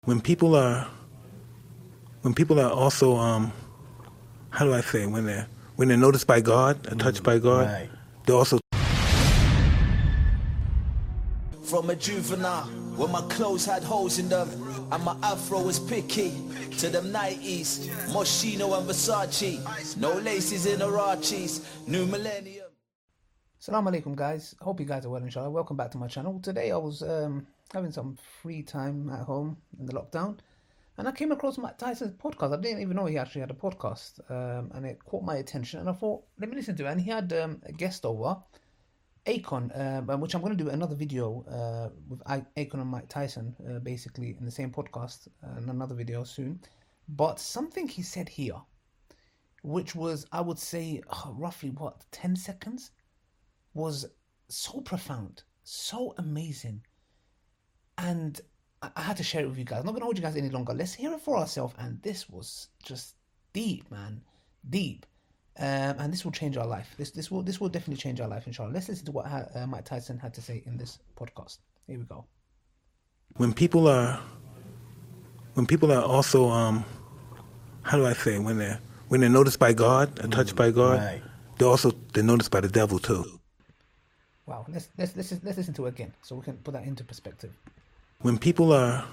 When people are also how do I say, when they're noticed by God, touched by God, right. they're also. From a juvenile, when my clothes had holes in them, and my afro was picky, to them 90s, Moschino and Versace, no laces in Arachis, new millennium. Assalamu alaikum, guys. I hope you guys are well, inshallah. Welcome back to my channel. Today I was having some free time at home in the lockdown, and I came across Mike Tyson's podcast. I didn't even know he actually had a podcast, and it caught my attention, and I thought, let me listen to it. And he had a guest over, Akon, which I'm going to do another video with Akon and Mike Tyson, basically in the same podcast, and another video soon. But something he said here, which was, I would say, roughly 10 seconds, was so profound, so amazing, and I had to share it with you guys. I'm not going to hold you guys any longer. Let's hear it for ourselves. And this was just deep, man, deep. And this will change our life. This will definitely change our life, inshallah. Let's listen to what Mike Tyson had to say in this podcast. Here we go. When people are also how do I say, when they're noticed by God, touched by God, right. they're noticed by the devil too. Wow. Let's listen to it again so we can put that into perspective. When people are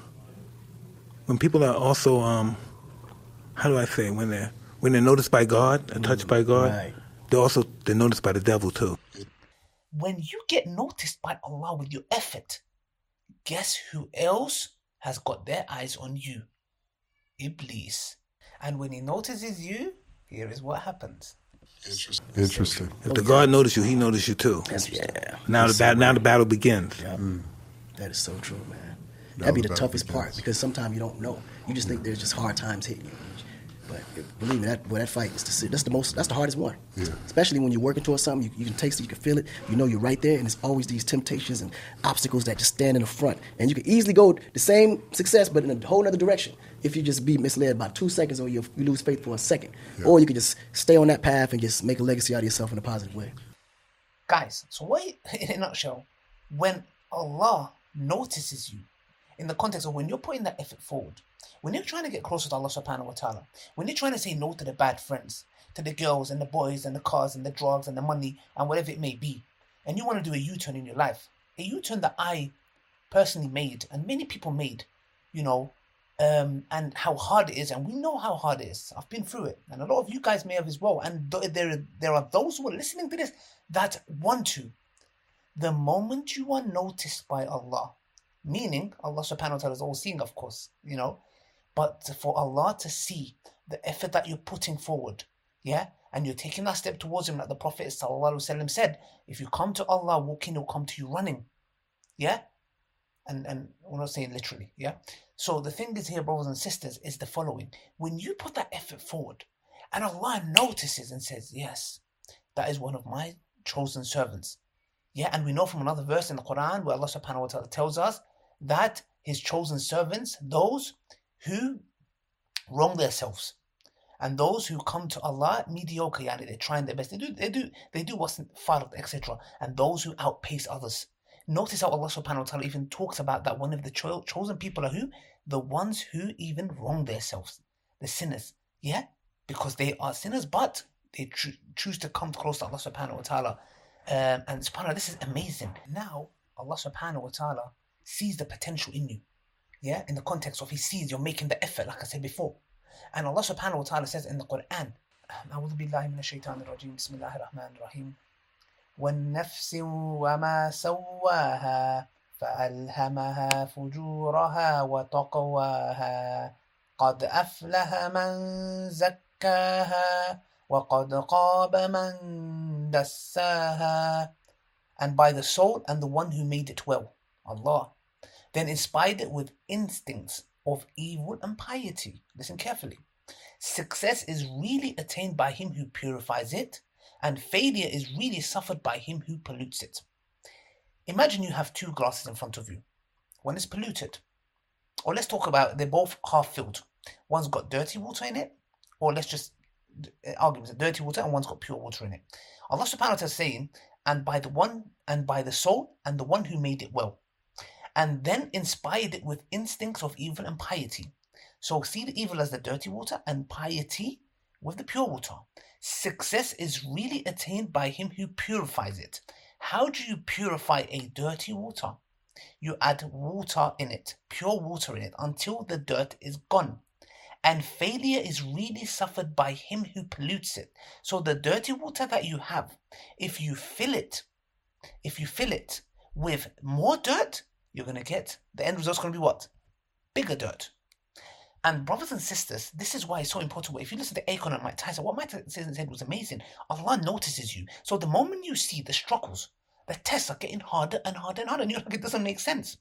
also how do I say, when they're noticed by God, touched by God, right. they're noticed by the devil too. When you get noticed by Allah with your effort, guess who else has got their eyes on you? Iblis. And when he notices you, here is what happens. Interesting. If the God noticed you, he noticed you too. Now the battle begins. Yep. That is so true, man. That'd be the toughest part, because sometimes you don't know. You just think there's just hard times hitting you. But believe me, that fight is that's the hardest one. Yeah. Especially when you're working towards something, you can taste it, you can feel it. You know you're right there, and it's always these temptations and obstacles that just stand in the front. And you can easily go the same success, but in a whole other direction. If you just be misled about 2 seconds, or you lose faith for a second, or you can just stay on that path and just make a legacy out of yourself in a positive way. Guys, so what, in a nutshell, when Allah notices you, in the context of when you're putting that effort forward, when you're trying to get closer to Allah subhanahu wa ta'ala, when you're trying to say no to the bad friends, to the girls and the boys and the cars and the drugs and the money and whatever it may be, and you want to do a U-turn in your life, a U-turn that I personally made and many people made, and how hard it is, and we know how hard it is. I've been through it, and a lot of you guys may have as well, and there are those who are listening to this that want to. The moment you are noticed by Allah, meaning Allah subhanahu wa ta'ala is all seeing, of course, but for Allah to see the effort that you're putting forward, and you're taking that step towards Him, like the Prophet sallallahu alaihi wasallam said, if you come to Allah walking, He'll come to you running, and we're not saying literally, So the thing is here, brothers and sisters, is the following: when you put that effort forward, and Allah notices and says, yes, that is one of my chosen servants, and we know from another verse in the Quran where Allah subhanahu wa ta'ala tells us that His chosen servants, those who wrong themselves, and those who come to Allah mediocre, they're trying their best, they do what's fard, etc., and those who outpace others. Notice how Allah subhanahu wa ta'ala even talks about that one of the chosen people are who? The ones who even wrong themselves, the sinners, because they are sinners, but they choose to come close to Allah subhanahu wa ta'ala. And subhanAllah, this is amazing. Now, Allah subhanahu wa ta'ala sees the potential in you. In the context of He sees you're making the effort, like I said before. And Allah subhanahu wa ta'ala says in the Quran, A'udhu billahi minash shaitanir rajim, Bismillahir Rahmanir Rahim. وَالنَّفْسِ وَمَا سَوَّاهَا فَأَلْهَمَهَا فُجُورَهَا وَتَقْوَاهَا قَدْ أَفْلَحَ مَنْ زَكَّاهَا وَقَدْ خَابَ مَنْ دَسَّاهَا. And by the soul and the one who made it well, Allah, then inspired it with instincts of evil and piety. Listen carefully. Success is really attained by him who purifies it, and failure is really suffered by him who pollutes it. Imagine you have 2 glasses in front of you. One is polluted. Or let's talk about, they're both half filled. One's got dirty water in it, or let's just argue with dirty water, and one's got pure water in it. Allah subhanahu wa ta'ala is saying, and by the one, and by the soul, and the one who made it well. and then inspired it with instincts of evil and piety. So see the evil as the dirty water and piety with the pure water. Success is really attained by him who purifies it. How do you purify a dirty water? You add water in it, pure water in it, until the dirt is gone. And failure is really suffered by him who pollutes it. So the dirty water that you have, if you fill it with more dirt, you're going to get, the end result's going to be what? Bigger dirt. And brothers and sisters, this is why it's so important. If you listen to Akon and Mike Tyson, what Mike Tyson said was amazing. Allah notices you. So the moment you see the struggles, the tests are getting harder and harder and harder, and you're like, it doesn't make sense.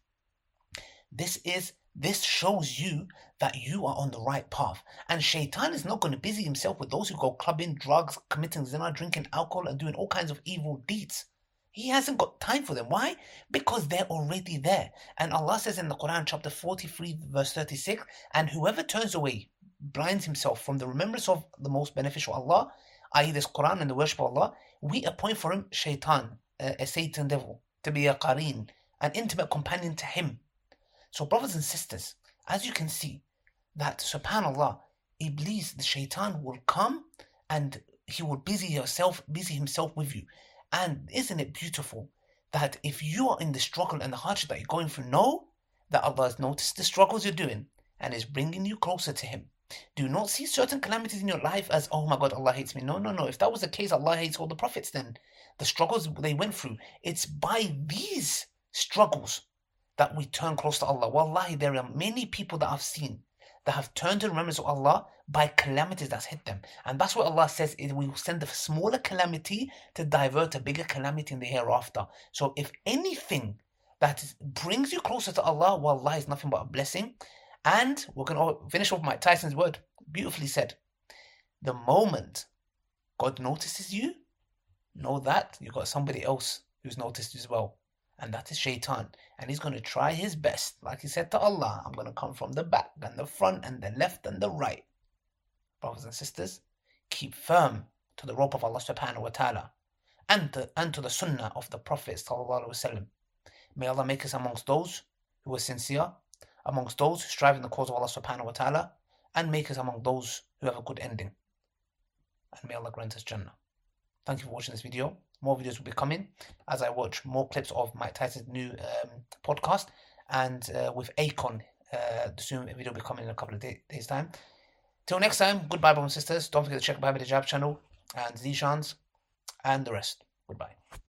This shows you that you are on the right path. And Shaitan is not going to busy himself with those who go clubbing, drugs, committing zina, drinking alcohol, and doing all kinds of evil deeds. He hasn't got time for them. Why? Because they're already there. And Allah says in the Quran, chapter 43, verse 36, and whoever turns away, blinds himself from the remembrance of the most beneficial Allah, i.e. this Quran and the worship of Allah, we appoint for him Shaitan, a Satan devil, to be a qareen, an intimate companion to him. So brothers and sisters, as you can see, that subhanAllah, Iblis, the Shaitan, will come and he will busy himself with you. And isn't it beautiful that if you are in the struggle and the hardship that you're going through, know that Allah has noticed the struggles you're doing and is bringing you closer to Him. Do not see certain calamities in your life as, oh my God, Allah hates me. No. If that was the case, Allah hates all the prophets then. The struggles they went through, it's by these struggles that we turn close to Allah. Wallahi, there are many people that I've seen that have turned to the remembrance of Allah by calamities that's hit them. And that's what Allah says, is we will send a smaller calamity to divert a bigger calamity in the hereafter. So if anything that brings you closer to Allah, wallahi, is nothing but a blessing. And we're going to finish off Mike Tyson's word, beautifully said. The moment God notices you, know that you've got somebody else who's noticed you as well. And that is Shaitan. And he's going to try his best. Like he said to Allah, I'm going to come from the back and the front and the left and the right. Brothers and sisters, keep firm to the rope of Allah subhanahu wa ta'ala and to the sunnah of the Prophet sallallahu alaihi wasallam. May Allah make us amongst those who are sincere, amongst those who strive in the cause of Allah subhanahu wa ta'ala, and make us among those who have a good ending. And may Allah grant us Jannah. Thank you for watching this video. More videos will be coming as I watch more clips of Mike Tyson's new podcast, and with Akon, the soon video will be coming in a couple of days' time. Till next time, goodbye, brothers and sisters. Don't forget to check out the Hijab channel and Zishans and the rest. Goodbye.